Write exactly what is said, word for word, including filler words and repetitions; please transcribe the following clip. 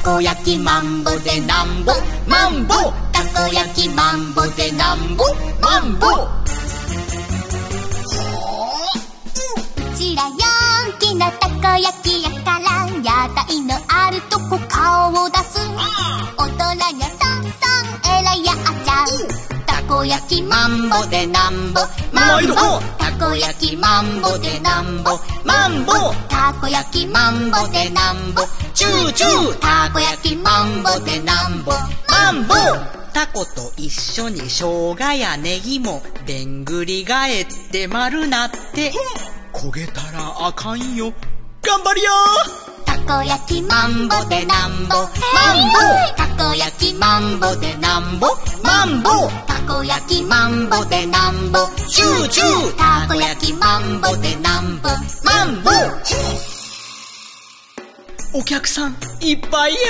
こ焼きマンボでなんぼマンボたこ焼きマンボでなんぼマンボ。 うちら陽気なたこ焼きやから屋台のあるとこ顔を出す。大人にゃさんさんえらいやあちゃん。 たこ焼きマンボでなんぼマンボたこ焼きマンボでなんぼマンボたこ焼きマンボでなんぼチューチューたこ焼きマンボでなんぼマンボ。タコと一緒に生姜やネギもでんぐり返って丸なって焦げたらあかんよ頑張りや。たこ焼きマンボでなんぼマンボたこ焼きマンボでなんぼマンボたこ焼きマンボでなんぼチューチューたこ焼きマンボでなんぼマンボ。お客さんいっぱいや。